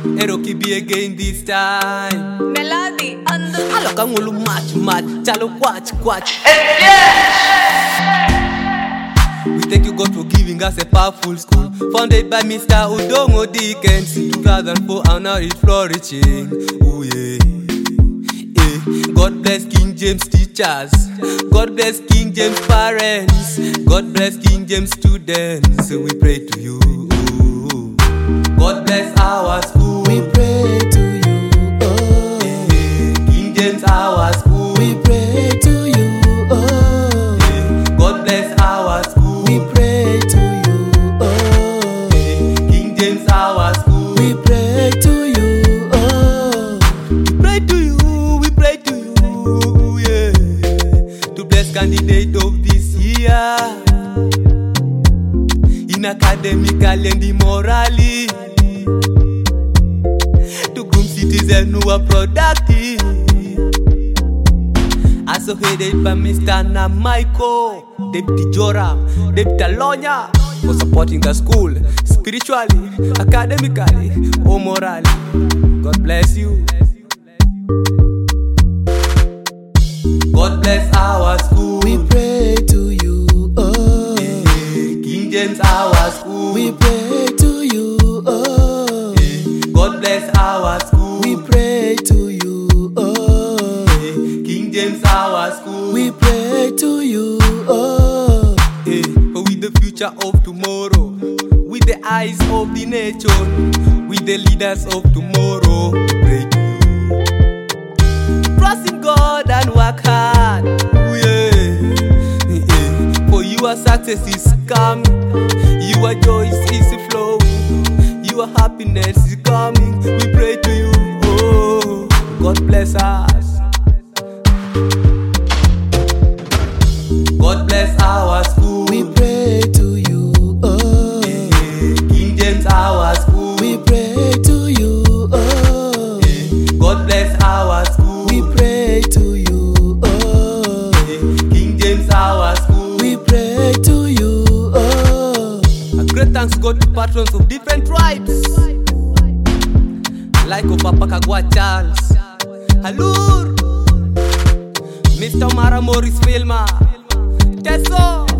Eroki be again this time. Melody on the beat. Alokangulu match, chalo quach. We thank you God for giving us a powerful school, founded by Mr. Udongo Dickens in 2004, and now it's flourishing. Oh yeah. God bless King James teachers, God bless King James parents, God bless King James students. We pray to you. God bless our school. We pray to you. Oh, King James our school. we pray to you. Oh, God bless our school. we pray to you. Oh, King James our school. we pray to you. Oh, We pray to you, we pray to you, yeah. To bless candidate of this year, in academically and morally, to groom citizens who are productive, also headed by Mr. Namaiko, Deputy Joram, Deputy Alonya, for supporting the school spiritually, academically, or morally. God bless you. God bless our school. we pray to you. Oh, King James our school. we pray to you. Oh, God bless our school. we pray to you. Oh, King James our school. we pray to you. Oh, For with the future of tomorrow, with the eyes of the nation, with the leaders of tomorrow, pray to you. Trust in God and work hard. Ooh, yeah. For your success is coming, your joy is flowing, your happiness is coming. We pray to you. Oh, God bless us. God bless our school. we pray to you. Oh, King James our school. we pray to you. Oh, God bless our school. we pray to you. Oh, King James our school. we pray to you. Oh, A great thanks go to patrons of different tribes, like Papa Kagwa Charles, Halur, Mr. Mara Morris Filma, Teso,